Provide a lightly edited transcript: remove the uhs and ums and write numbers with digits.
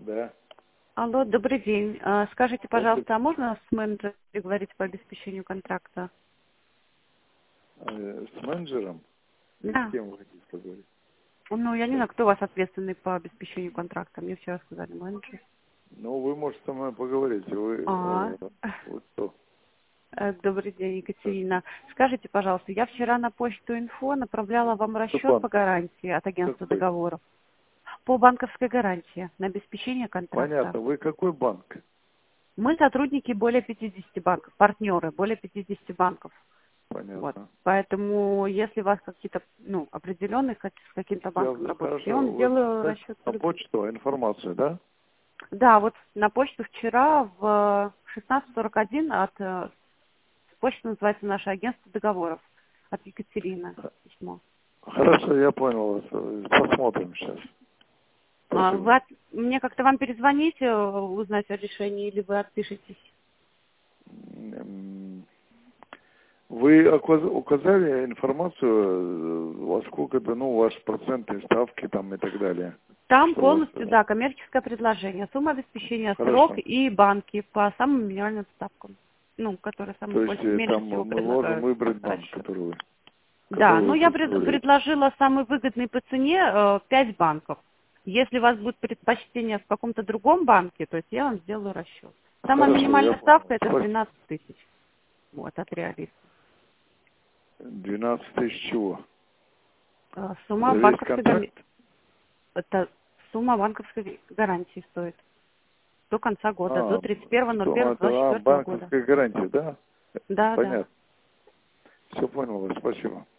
Да. Алло, добрый день. Скажите, Здравствуйте. пожалуйста, а можно с менеджером говорить по обеспечению контракта? С менеджером? И с Да. кем вы хотите поговорить? Ну, я не Сейчас. знаю, кто у вас ответственный по обеспечению контракта. Мне вчера сказали менеджер. Ну, вы можете со мной поговорить. А, Вы кто? добрый день, Екатерина. Скажите, пожалуйста, я вчера на почту инфо направляла вам Какой расчет по банк? гарантии от агентства Какой? договоров. По банковской гарантии на обеспечение контракта. Понятно. Вы какой банк? Мы сотрудники более 50 банков, партнеры более 50 банков. Вот. Понятно. Поэтому, если у вас какие-то, определенные, с каким-то банком работаете, я Хорошо. вам Вот сделаю дайте расчет по на любому. почту информацию, да? Да, вот на почту вчера в 16:41 почта называется «Наше агентство договоров» от Екатерины письмо. Хорошо, я понял вас. Посмотрим сейчас. Спасибо. Мне как-то вам перезвонить, узнать о решении, или вы отпишетесь? М, Вы указали информацию, во сколько, ваши процентные ставки там и так далее. Там Что у вас... полностью, да, коммерческое предложение, сумма обеспечения, срок Хорошо. и банки по самым минимальным ставкам, которые самые То есть меньше там всего мы можем предлагают выбрать банк, расчет. Да, который вы я представляете. предложила самый выгодный по цене 5 банков. Если у вас будет предпочтение в каком-то другом банке, то есть я вам сделаю расчет. Самая Хорошо, я минимальная понял. ставка это 12 тысяч. Вот, от реалиста. 12 тысяч чего? Сумма За весь банковской контракт? это сумма банковской гарантии стоит до конца года, до Это 31.01.24 года. банковская гарантия, да? Да, да. Понятно. Все понял вас, спасибо.